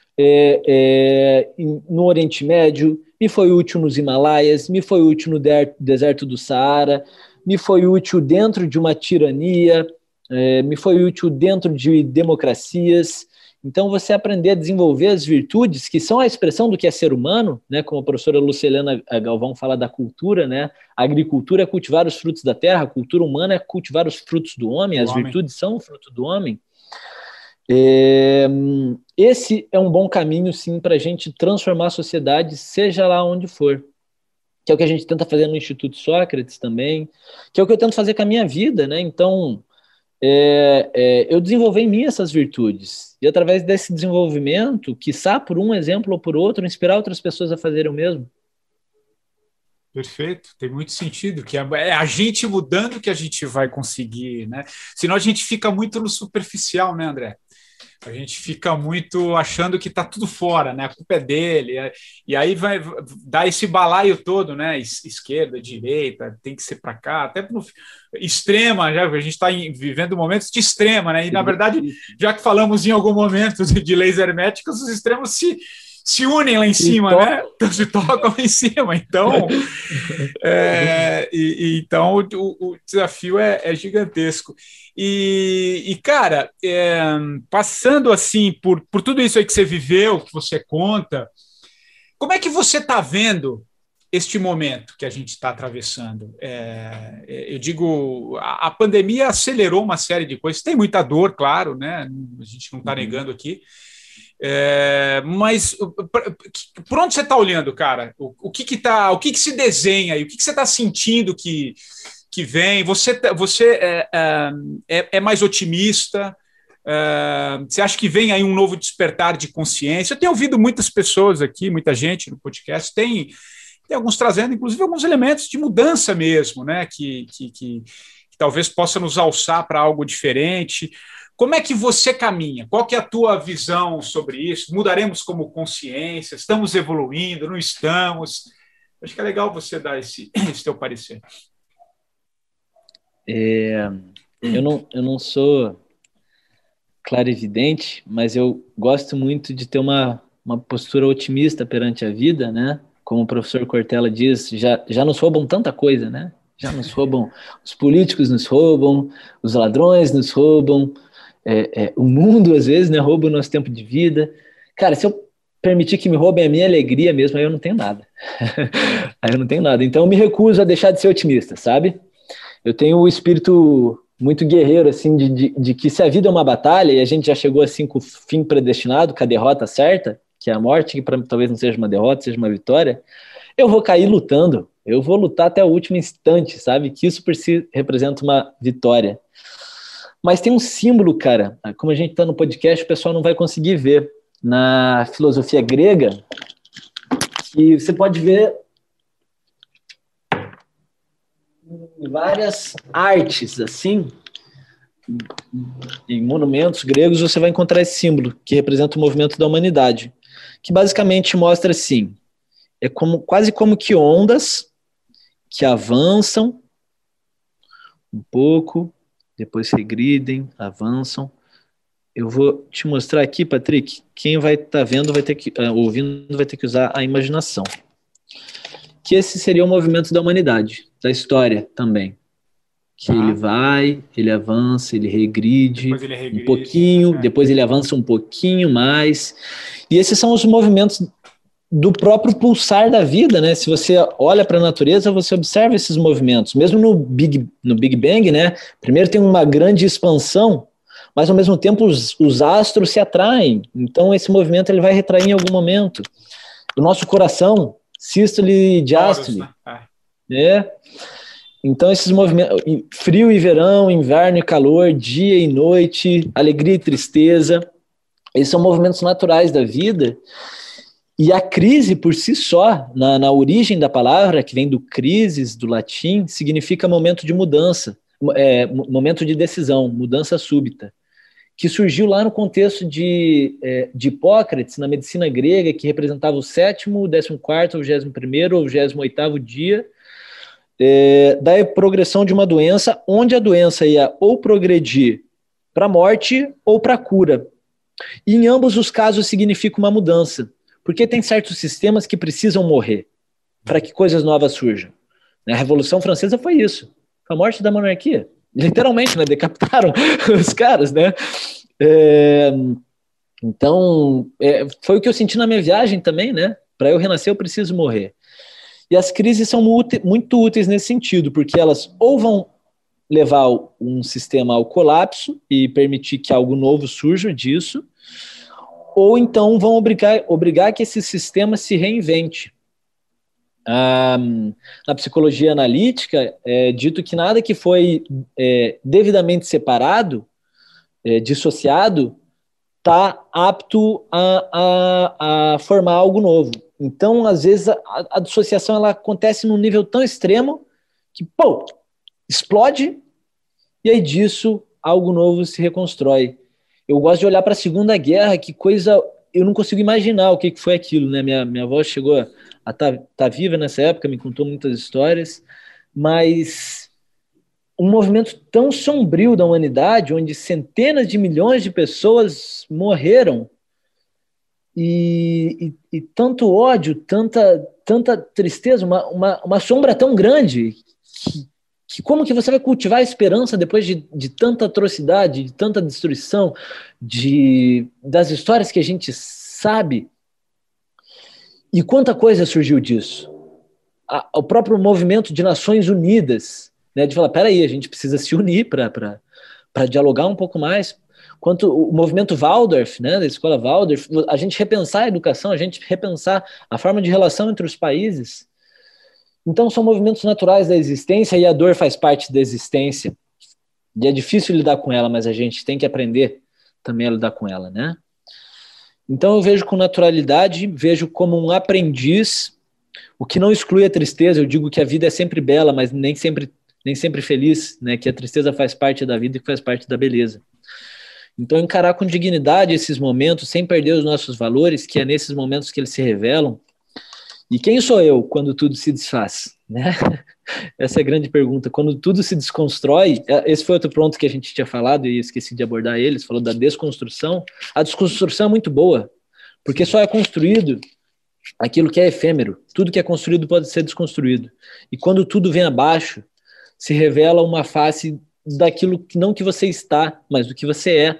no Oriente Médio, me foi útil nos Himalaias, me foi útil no deserto do Saara, me foi útil dentro de uma tirania, me foi útil dentro de democracias. Então, você aprender a desenvolver as virtudes, que são a expressão do que é ser humano, né? Como a professora Lucilena Galvão fala da cultura, né? A agricultura é cultivar os frutos da terra, a cultura humana é cultivar os frutos do homem, as virtudes são o fruto do homem. Esse é um bom caminho, sim, para a gente transformar a sociedade, seja lá onde for. Que é o que a gente tenta fazer no Instituto Sócrates também, que é o que eu tento fazer com a minha vida, né? Então, eu desenvolvi em mim essas virtudes. E através desse desenvolvimento, quiçá por um exemplo ou por outro, inspirar outras pessoas a fazerem o mesmo. Perfeito, tem muito sentido, que é a gente mudando que a gente vai conseguir, né? Senão a gente fica muito no superficial, né, André? A gente fica muito achando que está tudo fora, né? A culpa é dele, e aí vai dar esse balaio todo, né? Esquerda, direita, tem que ser para cá, até no extrema, já a gente está vivendo momentos de extrema, né? E na verdade, já que falamos em algum momento de leis herméticas, os extremos se unem lá em cima, né? Então, se tocam lá em cima. Então, então o desafio é gigantesco. E cara, passando assim por tudo isso aí que você viveu, que você conta, como é que você está vendo este momento que a gente está atravessando? Eu digo, a pandemia acelerou uma série de coisas. Tem muita dor, claro, né? A gente não está negando aqui. Mas por onde você está olhando, cara? O que se desenha aí? O que você está sentindo que vem? Você é mais otimista? Você acha que vem aí um novo despertar de consciência? Eu tenho ouvido muitas pessoas aqui, muita gente no podcast, tem alguns trazendo, inclusive, alguns elementos de mudança mesmo, né? Que talvez possa nos alçar para algo diferente. Como é que você caminha? Qual que é a tua visão sobre isso? Mudaremos como consciência? Estamos evoluindo? Não estamos? Acho que é legal você dar esse teu parecer. Eu não sou clarividente, mas eu gosto muito de ter uma postura otimista perante a vida, né? Como o professor Cortella diz, já nos roubam tanta coisa, né? Já nos roubam, os políticos nos roubam, os ladrões nos roubam, o mundo, às vezes, né, rouba o nosso tempo de vida. Cara, se eu permitir que me roubem a minha alegria mesmo, aí eu não tenho nada. Aí eu não tenho nada. Então, eu me recuso a deixar de ser otimista, sabe? Eu tenho o espírito muito guerreiro, assim, de que se a vida é uma batalha, e a gente já chegou, assim, com o fim predestinado, com a derrota certa, que é a morte, que para mim talvez não seja uma derrota, seja uma vitória, eu vou cair lutando. Eu vou lutar até o último instante, sabe? Que isso por si representa uma vitória. Mas tem um símbolo, cara, como a gente está no podcast, o pessoal não vai conseguir ver. Na filosofia grega, que você pode ver em várias artes, assim, em monumentos gregos, você vai encontrar esse símbolo, que representa o movimento da humanidade, que basicamente mostra assim, quase como que ondas que avançam um pouco, depois regridem, avançam. Eu vou te mostrar aqui, Patrick. Quem vai estar vendo ouvindo vai ter que usar a imaginação. Que esse seria o movimento da humanidade, da história também. Que ele avança, ele regride um pouquinho, depois ele avança um pouquinho mais. E esses são os movimentos do próprio pulsar da vida, né? Se você olha para a natureza, você observa esses movimentos. Mesmo no Big Bang, né? Primeiro tem uma grande expansão, mas ao mesmo tempo os astros se atraem. Então esse movimento ele vai retrair em algum momento. O nosso coração, sístole e diástole. Né? Então esses movimentos, frio e verão, inverno e calor, dia e noite, alegria e tristeza, esses são movimentos naturais da vida. E a crise por si só, na origem da palavra, que vem do crisis, do latim, significa momento de mudança, momento de decisão, mudança súbita, que surgiu lá no contexto de Hipócrates, na medicina grega, que representava o 7º, o 14º, o 21º ou o 28º dia da progressão de uma doença, onde a doença ia ou progredir para a morte ou para a cura. E em ambos os casos significa uma mudança, porque tem certos sistemas que precisam morrer para que coisas novas surjam. A Revolução Francesa foi isso, a morte da monarquia. Literalmente, né? Decapitaram os caras, né? Então, foi o que eu senti na minha viagem também, né? Para eu renascer, eu preciso morrer. E as crises são muito úteis nesse sentido, porque elas ou vão levar um sistema ao colapso e permitir que algo novo surja disso, ou então vão obrigar que esse sistema se reinvente. Na psicologia analítica, é dito que nada que foi devidamente separado, dissociado, está apto a formar algo novo. Então, às vezes, a dissociação ela acontece num nível tão extremo que, explode e aí disso algo novo se reconstrói. Eu gosto de olhar para a Segunda Guerra, que coisa... Eu não consigo imaginar o que foi aquilo, né? Minha avó chegou a tá viva nessa época, me contou muitas histórias, mas um movimento tão sombrio da humanidade, onde centenas de milhões de pessoas morreram, e tanto ódio, tanta tristeza, uma sombra tão grande, que como que você vai cultivar a esperança depois de tanta atrocidade, de tanta destruição, das histórias que a gente sabe? E quanta coisa surgiu disso? O próprio movimento de Nações Unidas, né, de falar, peraí, a gente precisa se unir para dialogar um pouco mais. Quanto o movimento Waldorf, né, da escola Waldorf, a gente repensar a educação, a gente repensar a forma de relação entre os países. Então são movimentos naturais da existência e a dor faz parte da existência. E é difícil lidar com ela, mas a gente tem que aprender também a lidar com ela, né? Então eu vejo com naturalidade, vejo como um aprendiz, o que não exclui a tristeza. Eu digo que a vida é sempre bela, mas nem sempre feliz, né? Que a tristeza faz parte da vida e faz parte da beleza. Então encarar com dignidade esses momentos, sem perder os nossos valores, que é nesses momentos que eles se revelam. E quem sou eu quando tudo se desfaz? Né? Essa é a grande pergunta. Quando tudo se desconstrói, esse foi outro ponto que a gente tinha falado e esqueci de abordar ele, falou da desconstrução. A desconstrução é muito boa, porque só é construído aquilo que é efêmero. Tudo que é construído pode ser desconstruído. E quando tudo vem abaixo, se revela uma face daquilo que não que você está, mas do que você é.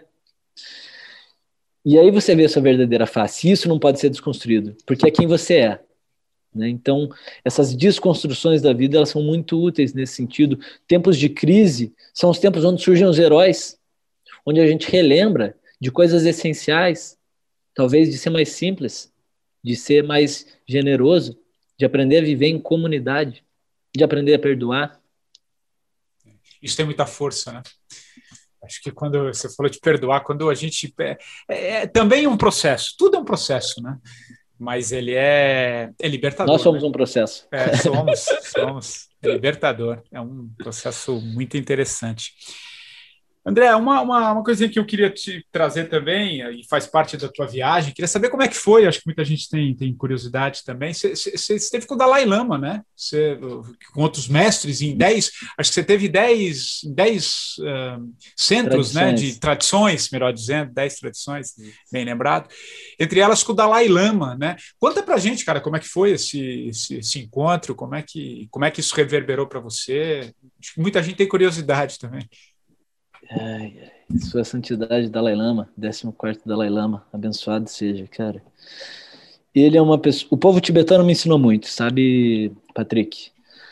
E aí você vê a sua verdadeira face. Isso não pode ser desconstruído, porque é quem você é. Então, essas desconstruções da vida, elas são muito úteis nesse sentido. Tempos de crise são os tempos onde surgem os heróis, onde a gente relembra de coisas essenciais, talvez de ser mais simples, de ser mais generoso, de aprender a viver em comunidade, de aprender a perdoar. Isso tem muita força, né? Acho que quando você falou de perdoar, quando a gente... É também um processo, tudo é um processo, né? Mas ele é libertador. Nós somos, né? Um processo. Somos. É libertador. É um processo muito interessante. André, uma coisinha que eu queria te trazer também, e faz parte da tua viagem, queria saber como é que foi, acho que muita gente tem curiosidade também. Você esteve com o Dalai Lama, né? Com outros mestres, acho que você teve 10 centros, né, de tradições, melhor dizendo, 10 tradições, bem lembrado, entre elas com o Dalai Lama, né? Conta pra gente, cara, como é que foi esse encontro, como é que isso reverberou para você? Acho que muita gente tem curiosidade também. Sua Santidade Dalai Lama, 14º Dalai Lama, abençoado seja, cara. Ele é uma pessoa... O povo tibetano me ensinou muito, sabe, Patrick?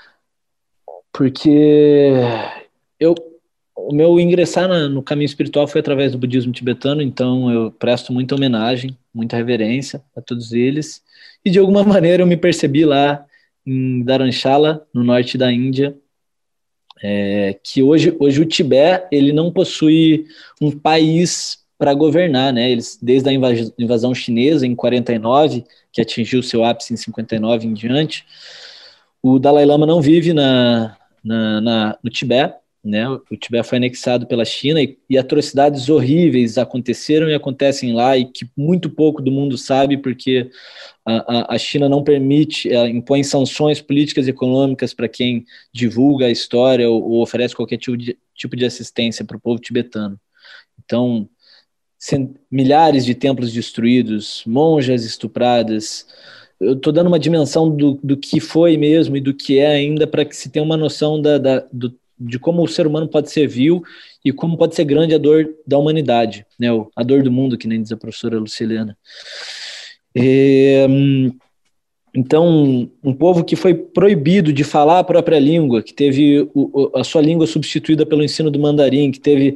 Porque o meu ingressar no caminho espiritual foi através do budismo tibetano, então eu presto muita homenagem, muita reverência a todos eles, e de alguma maneira eu me percebi lá em Dharamshala, no norte da Índia, que hoje o Tibete ele não possui um país para governar, né? Eles, desde a invasão chinesa em 49, que atingiu seu ápice em 59 em diante, o Dalai Lama não vive no Tibete, né? O Tibete foi anexado pela China e atrocidades horríveis aconteceram e acontecem lá e que muito pouco do mundo sabe, porque a China não permite, ela impõe sanções políticas e econômicas para quem divulga a história ou oferece qualquer tipo de assistência para o povo tibetano. Então, milhares de templos destruídos, monjas estupradas. Eu estou dando uma dimensão do que foi mesmo e do que é ainda, para que se tenha uma noção de como o ser humano pode ser vil e como pode ser grande a dor da humanidade, né? A dor do mundo, que nem diz a professora Luciliana. Então, um povo que foi proibido de falar a própria língua, que teve a sua língua substituída pelo ensino do mandarim, que teve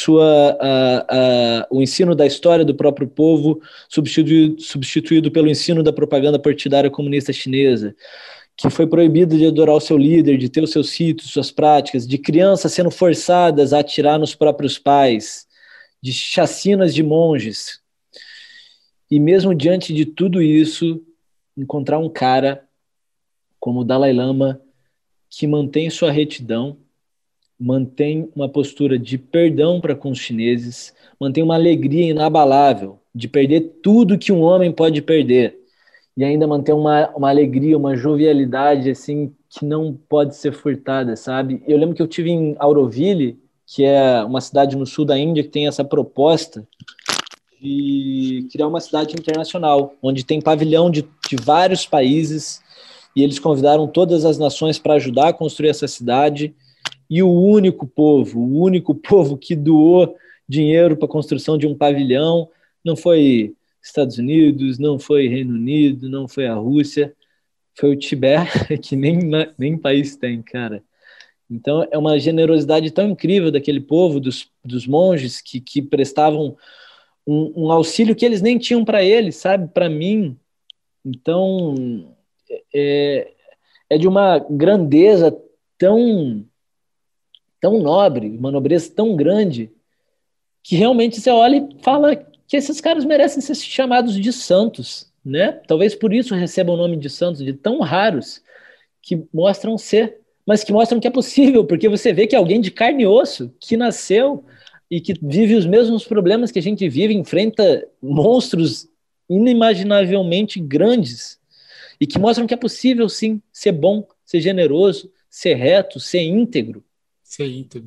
o ensino da história do próprio povo substituído pelo ensino da propaganda partidária comunista chinesa, que foi proibido de adorar o seu líder, de ter os seus ritos, suas práticas, de crianças sendo forçadas a atirar nos próprios pais, de chacinas de monges. E mesmo diante de tudo isso, encontrar um cara como o Dalai Lama que mantém sua retidão, mantém uma postura de perdão para com os chineses, mantém uma alegria inabalável de perder tudo que um homem pode perder e ainda manter uma alegria, uma jovialidade assim que não pode ser furtada, sabe? Eu lembro que eu tive em Auroville, que é uma cidade no sul da Índia que tem essa proposta de criar uma cidade internacional, onde tem pavilhão de vários países, e eles convidaram todas as nações para ajudar a construir essa cidade, e o único povo que doou dinheiro para a construção de um pavilhão não foi Estados Unidos, não foi Reino Unido, não foi a Rússia, foi o Tibete, que nem país tem, cara. Então é uma generosidade tão incrível daquele povo, dos monges que prestavam um auxílio que eles nem tinham para eles, sabe? Para mim. Então, é de uma grandeza tão nobre, uma nobreza tão grande, que realmente você olha e fala que esses caras merecem ser chamados de santos, né? Talvez por isso recebam o nome de santos, de tão raros, que mostram ser, mas que mostram que é possível, porque você vê que alguém de carne e osso, que nasceu e que vive os mesmos problemas que a gente vive, enfrenta monstros inimaginavelmente grandes, e que mostram que é possível, sim, ser bom, ser generoso, ser reto, ser íntegro. Ser íntegro.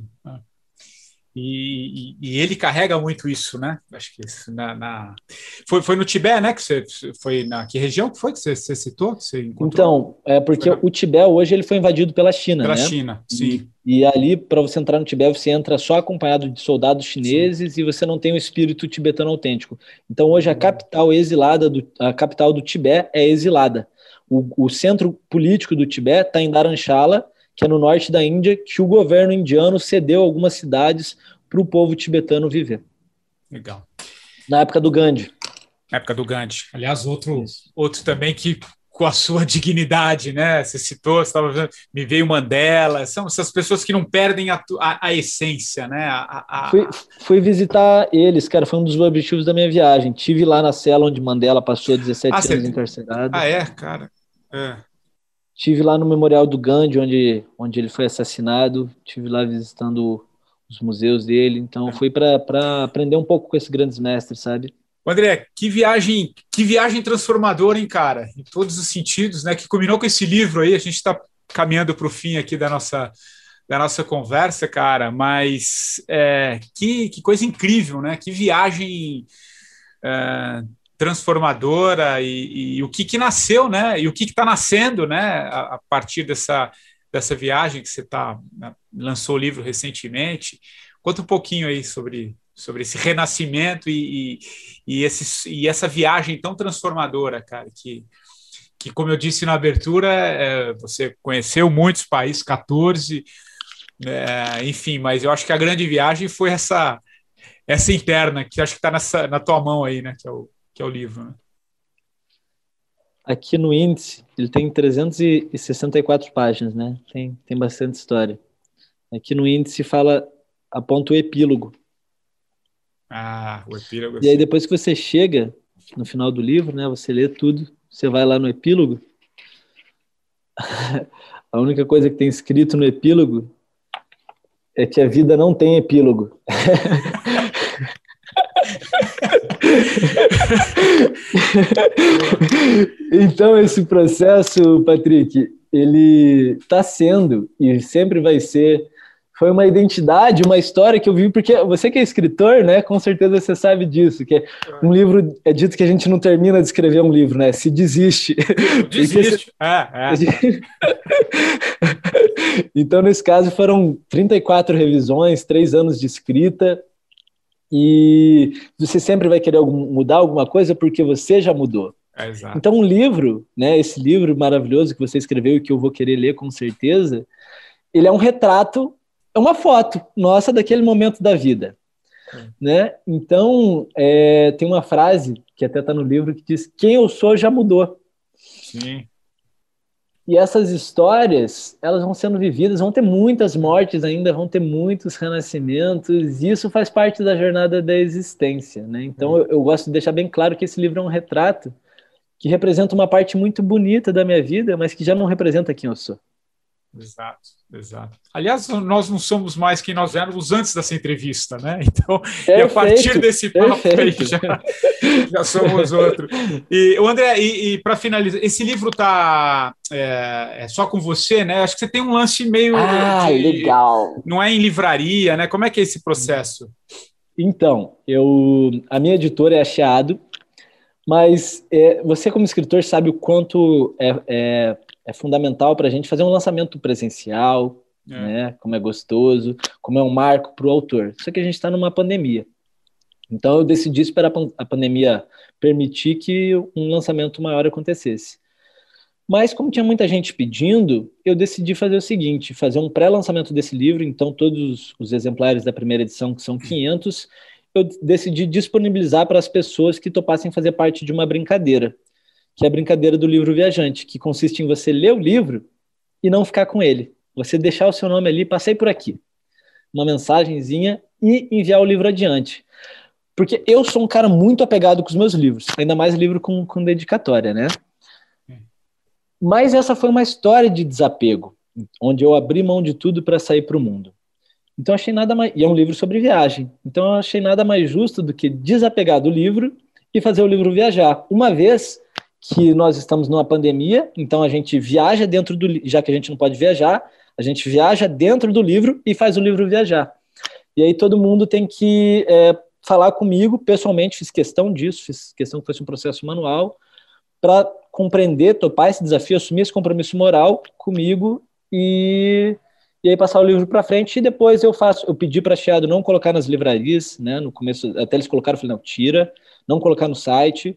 E ele carrega muito isso, né? Acho que isso foi no Tibete, né? Que você foi que região que foi que você citou? Que você encontrou? Então, porque o Tibete hoje ele foi invadido pela China, pela né? China, sim. E ali, para você entrar no Tibete, você entra só acompanhado de soldados chineses, sim, e você não tem o espírito tibetano autêntico. Então, hoje a capital do Tibete é exilada. O centro político do Tibete está em Dharamshala, que é no norte da Índia, que o governo indiano cedeu algumas cidades para o povo tibetano viver. Legal. Na época do Gandhi. Na época do Gandhi. Aliás, outro também que, com a sua dignidade, né? Você citou, você estava vendo, me veio Mandela, são essas pessoas que não perdem a essência, né? Fui visitar eles, cara, foi um dos objetivos da minha viagem. Tive lá na cela onde Mandela passou 17 anos encarcerado. Cara? Estive lá no Memorial do Gandhi, onde ele foi assassinado. Estive lá visitando os museus dele. Então, fui para aprender um pouco com esses grandes mestres, sabe? André, que viagem transformadora, hein, cara? Em todos os sentidos, né? Que combinou com esse livro aí. A gente está caminhando para o fim aqui da nossa conversa, cara. Mas que coisa incrível, né? Que viagem transformadora e o que nasceu, né? E o que está nascendo, né? A partir dessa viagem que você lançou o livro recentemente. Conta um pouquinho aí sobre esse renascimento e essa viagem tão transformadora, cara, que como eu disse na abertura, você conheceu muitos países, 14, enfim, mas eu acho que a grande viagem foi essa interna, que acho que está na tua mão aí, né? Que é o livro, né? Aqui no índice, ele tem 364 páginas, né? Tem bastante história. Aqui no índice aponta o epílogo. O epílogo. E aí depois que você chega no final do livro, né? Você lê tudo, você vai lá no epílogo. A única coisa que tem escrito no epílogo é que a vida não tem epílogo. Então esse processo, Patrick, ele está sendo e sempre vai ser foi uma identidade, uma história que eu vi, porque você que é escritor, né, com certeza você sabe disso, que um livro, é dito que a gente não termina de escrever um livro, né, se desiste. Desiste. Então, nesse caso, foram 34 revisões, 3 anos de escrita, e você sempre vai querer mudar alguma coisa porque você já mudou. Exato. Então, um livro, né, esse livro maravilhoso que você escreveu e que eu vou querer ler com certeza, ele é um retrato, é uma foto nossa daquele momento da vida. Né? Então, tem uma frase que até está no livro que diz: quem eu sou já mudou. Sim. E essas histórias, elas vão sendo vividas, vão ter muitas mortes ainda, vão ter muitos renascimentos, e isso faz parte da jornada da existência. Né? Então, eu gosto de deixar bem claro que esse livro é um retrato que representa uma parte muito bonita da minha vida, mas que já não representa quem eu sou. Exato, exato. Aliás, nós não somos mais quem nós éramos antes dessa entrevista, né? Então, perfeito, e a partir desse papo aí já somos outro. E o André, e para finalizar, esse livro tá só com você, né? Acho que você tem um lance meio legal. Não é em livraria, né? Como é que é esse processo? Então, a minha editora é a Chiado, mas você como escritor sabe o quanto é fundamental para a gente fazer um lançamento presencial, né? Como é gostoso, como é um marco para o autor. Só que a gente está numa pandemia. Então eu decidi esperar a pandemia permitir que um lançamento maior acontecesse. Mas como tinha muita gente pedindo, eu decidi fazer o seguinte, fazer um pré-lançamento desse livro. Então todos os exemplares da primeira edição, que são 500, eu decidi disponibilizar para as pessoas que topassem fazer parte de uma brincadeira, que é a brincadeira do livro viajante, que consiste em você ler o livro e não ficar com ele. Você deixar o seu nome ali, passei por aqui, uma mensagenzinha, e enviar o livro adiante. Porque eu sou um cara muito apegado com os meus livros, ainda mais livro com dedicatória, né? Mas essa foi uma história de desapego, onde eu abri mão de tudo para sair para o mundo. Então achei nada mais... E é um livro sobre viagem. Então eu achei nada mais justo do que desapegar do livro e fazer o livro viajar. Uma vez que nós estamos numa pandemia, então a gente viaja dentro do... Já que a gente não pode viajar, a gente viaja dentro do livro e faz o livro viajar. E aí todo mundo tem que falar comigo, pessoalmente, fiz questão disso, fiz questão que fosse um processo manual, para compreender, topar esse desafio, assumir esse compromisso moral comigo e aí passar o livro para frente. E depois eu pedi para a Chiado não colocar nas livrarias, né? No começo, até eles colocaram, eu falei, não, tira, não colocar no site,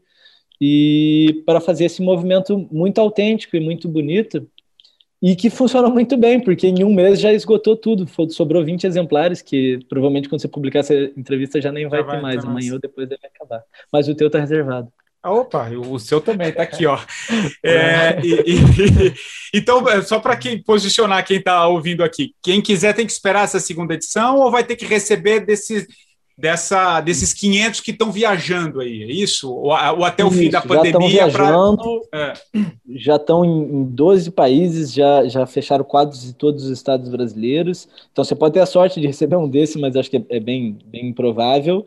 e para fazer esse movimento muito autêntico e muito bonito, e que funcionou muito bem, porque em um mês já esgotou tudo, sobrou 20 exemplares, que provavelmente quando você publicar essa entrevista já nem vai ter mais, amanhã ou depois deve acabar. Mas o teu tá reservado. Opa, o seu também tá aqui, ó. Então, só para posicionar quem está ouvindo aqui, quem quiser tem que esperar essa segunda edição ou vai ter que receber desses 500 que estão viajando aí, é isso? Ou até o fim da pandemia? Já estão em 12 países, já fecharam quadros de todos os estados brasileiros. Então você pode ter a sorte de receber um desse, mas acho que é bem, bem improvável.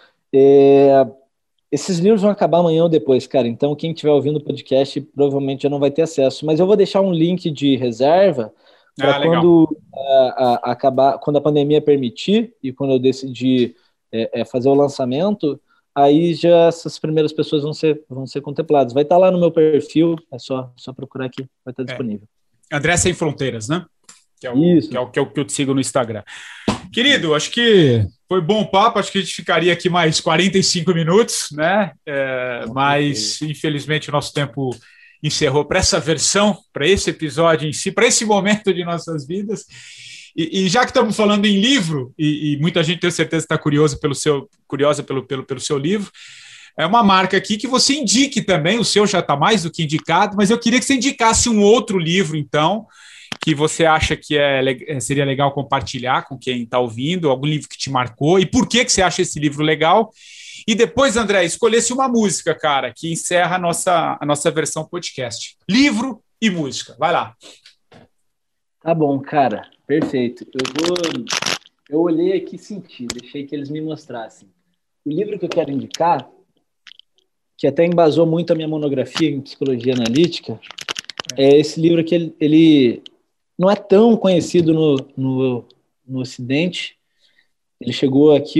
Esses livros vão acabar amanhã ou depois, cara. Então quem estiver ouvindo o podcast provavelmente já não vai ter acesso. Mas eu vou deixar um link de reserva para quando acabar, quando a pandemia permitir e quando eu decidir fazer o lançamento, aí já essas primeiras pessoas vão ser contempladas. Vai estar lá no meu perfil, é só procurar aqui, vai estar disponível. André Sem Fronteiras, né? Que é o que eu te sigo no Instagram. Querido, acho que foi bom papo, acho que a gente ficaria aqui mais 45 minutos, né? Mas, infelizmente, o nosso tempo encerrou para essa versão, para esse episódio em si, para esse momento de nossas vidas. E já que estamos falando em livro, e muita gente tem certeza está curiosa pelo seu livro, é uma marca aqui que você indique também, o seu já está mais do que indicado, mas eu queria que você indicasse um outro livro, então, que você acha que seria legal compartilhar com quem está ouvindo, algum livro que te marcou, e por que você acha esse livro legal. E depois, André, escolhesse uma música, cara, que encerra a nossa versão podcast. Livro e música, vai lá. Tá bom, cara. Perfeito. Eu olhei aqui e senti, deixei que eles me mostrassem. O livro que eu quero indicar, que até embasou muito a minha monografia em psicologia analítica, é esse livro que ele não é tão conhecido no no Ocidente. Ele chegou aqui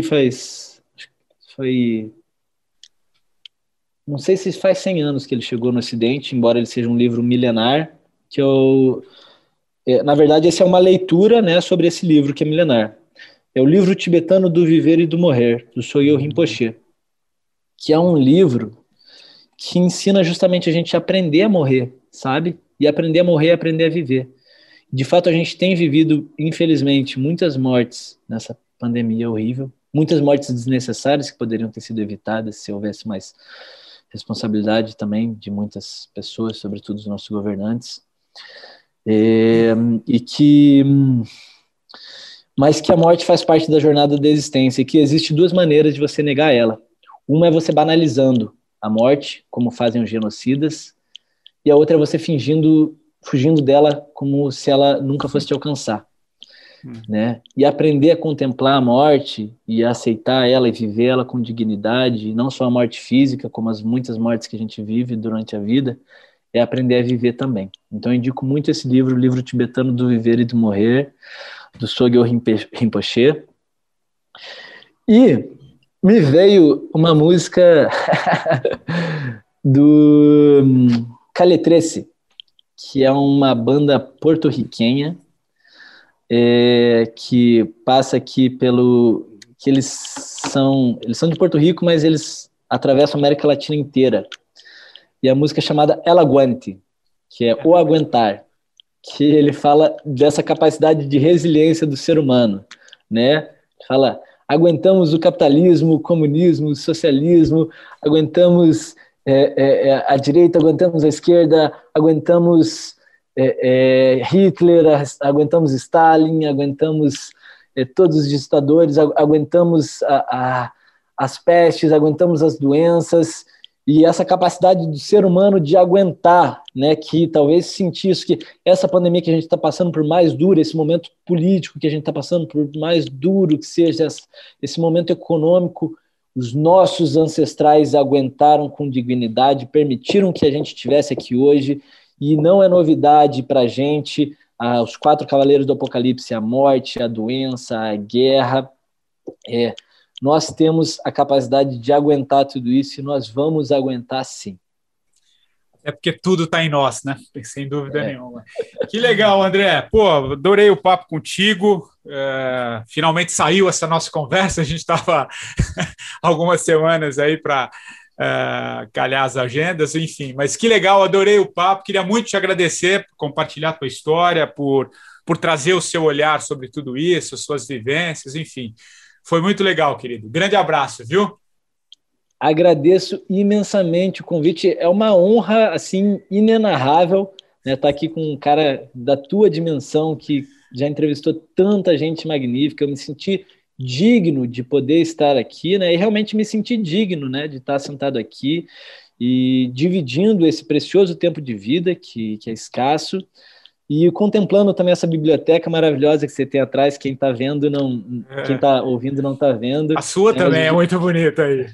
não sei se faz 100 anos que ele chegou no Ocidente, embora ele seja um livro milenar, na verdade, essa é uma leitura, né, sobre esse livro que é milenar. É o livro tibetano do Viver e do Morrer, do Sogyal Rinpoche, que é um livro que ensina justamente a gente a aprender a morrer, sabe? E aprender a morrer é aprender a viver. De fato, a gente tem vivido, infelizmente, muitas mortes nessa pandemia horrível, muitas mortes desnecessárias que poderiam ter sido evitadas se houvesse mais responsabilidade também de muitas pessoas, sobretudo dos nossos governantes, mas que a morte faz parte da jornada da existência e que existe duas maneiras de você negar ela. Uma é você banalizando a morte, como fazem os genocidas, e a outra é você fugindo dela como se ela nunca fosse te alcançar. Né? E aprender a contemplar a morte e a aceitar ela e viver ela com dignidade, não só a morte física, como as muitas mortes que a gente vive durante a vida, é aprender a viver também. Então eu indico muito esse livro, o livro tibetano do Viver e do Morrer, do Sogyal Rinpoche. E me veio uma música do Caletrece, que é uma banda porto-riquenha, que passa aqui que eles são de Porto Rico, mas eles atravessam a América Latina inteira. E a música é chamada El Aguante, que é o aguentar, que ele fala dessa capacidade de resiliência do ser humano, né? Fala, aguentamos o capitalismo, o comunismo, o socialismo, aguentamos a direita, aguentamos a esquerda, aguentamos Hitler, aguentamos Stalin, aguentamos todos os ditadores, aguentamos as pestes, aguentamos as doenças, e essa capacidade do ser humano de aguentar, né, que talvez sentir isso, que essa pandemia que a gente está passando por mais dura, esse momento político que a gente está passando por mais duro que seja esse momento econômico, os nossos ancestrais aguentaram com dignidade, permitiram que a gente estivesse aqui hoje. E não é novidade para a gente, os 4 cavaleiros do Apocalipse, a morte, a doença, a guerra. Nós temos a capacidade de aguentar tudo isso e nós vamos aguentar sim. É porque tudo está em nós, né? Sem dúvida nenhuma. Que legal, André. Pô, adorei o papo contigo. Finalmente saiu essa nossa conversa. A gente estava algumas semanas aí para calhar as agendas, enfim, mas que legal, adorei o papo, queria muito te agradecer por compartilhar a tua história, por trazer o seu olhar sobre tudo isso, suas vivências, enfim, foi muito legal, querido, grande abraço, viu? Agradeço imensamente o convite, é uma honra, assim, inenarrável, né, estar aqui com um cara da tua dimensão, que já entrevistou tanta gente magnífica, eu me senti digno de poder estar aqui, né? E realmente me senti digno, né, de estar sentado aqui e dividindo esse precioso tempo de vida que é escasso e contemplando também essa biblioteca maravilhosa que você tem atrás. Quem está vendo quem está ouvindo não está vendo. A sua também é muito bonita aí.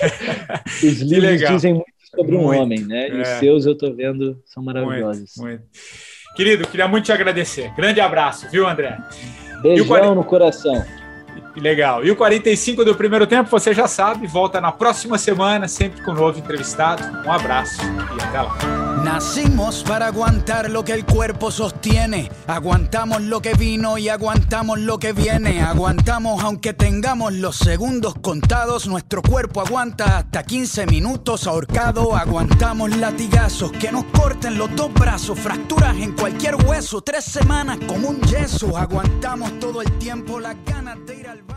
Os livros dizem muito sobre um homem, né? E os seus eu estou vendo são maravilhosos. Muito. Querido, queria muito te agradecer. Grande abraço, viu, André? Beijão no coração. Legal. E o 45 do primeiro tempo, você já sabe, volta na próxima semana, sempre com um novo entrevistado. Um abraço e até lá. Nacimos para aguantar lo que el cuerpo sostiene. Aguantamos lo que vino y aguantamos lo que viene. Aguantamos aunque tengamos los segundos contados. Nuestro cuerpo aguanta hasta 15 minutos ahorcado. Aguantamos latigazos que nos corten los 2 brazos. Fracturas en cualquier hueso. 3 semanas como un yeso. Aguantamos todo el tiempo las ganas de ir al